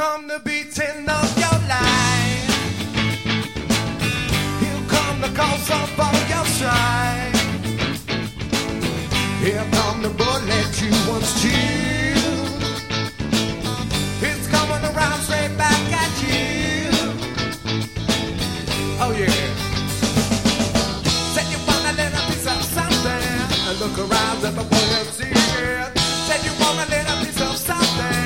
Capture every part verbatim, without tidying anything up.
come the beating of your life. Here come the cost of all your strife. Here come the bullet you once chewed. It's coming around straight back at you. Oh yeah. Said you want a little piece of something. And look around at the boy you see it. Said you want a little piece of something.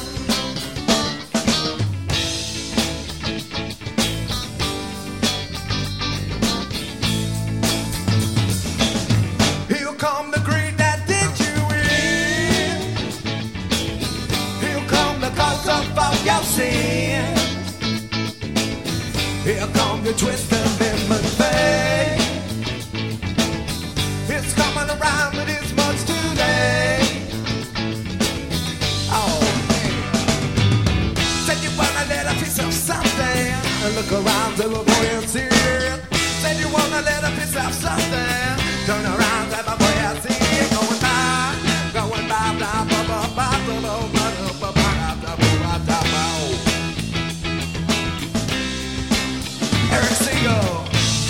Here come the greed that did you in. Here come the cause of all your sin. Here come the twist of lemon fate. It's coming around, but it's much too late. Oh man. Said you want a little piece of something. And look around till the boy and see it. Said you want a little piece of something. Turn around, let my boy and see it. Going by, going by, blah, blah, blah, blah, blah, blah, blah, blah, blah, blah, blah, blah, blah. Eric Siegel.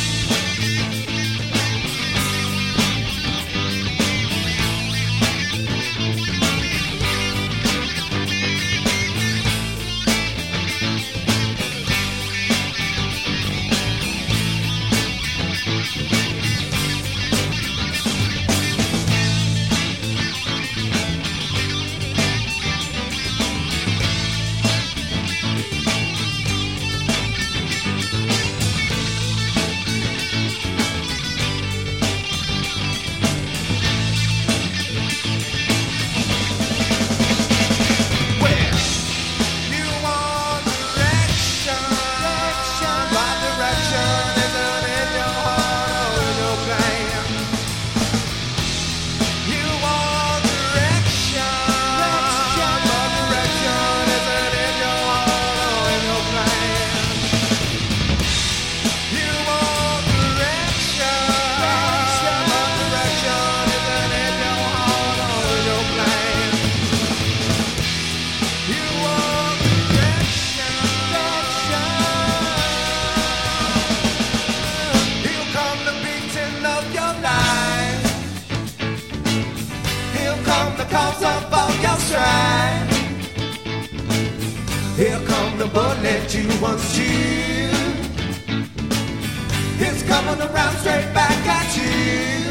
Here come the bullet you once chewed. It's coming around straight back at you.